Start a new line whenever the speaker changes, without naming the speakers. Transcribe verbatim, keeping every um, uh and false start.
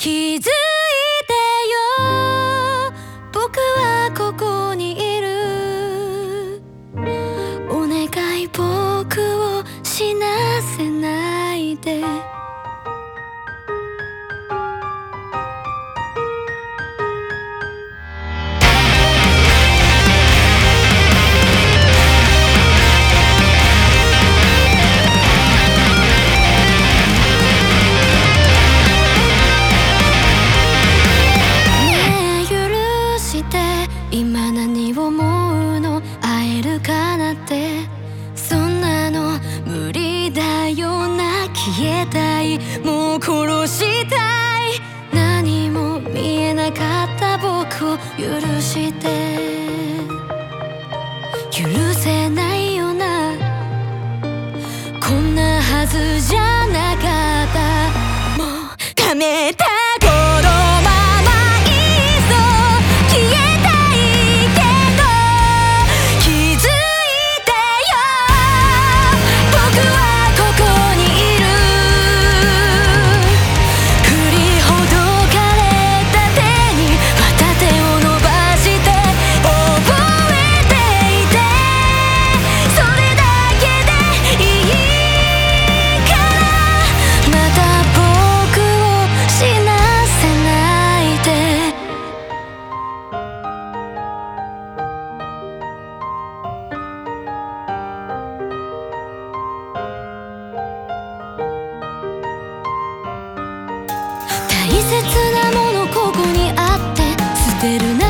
気づいてよ、僕はここにいる。お願い、僕を死なせないで。今何を思うの、会えるかなって。そんなの無理だよな。消えたい、もう殺したい。何も見えなかった僕を許して。許せないよな、こんなはずじゃなかった。もうためたこのままいっそ消えたいけど、気づいてよ、僕はここにいる。振りほどかれた手にまた手を伸ばして覚えていて、それだけでいいから、また僕を死なせないで。大切なものここにあって、捨てるな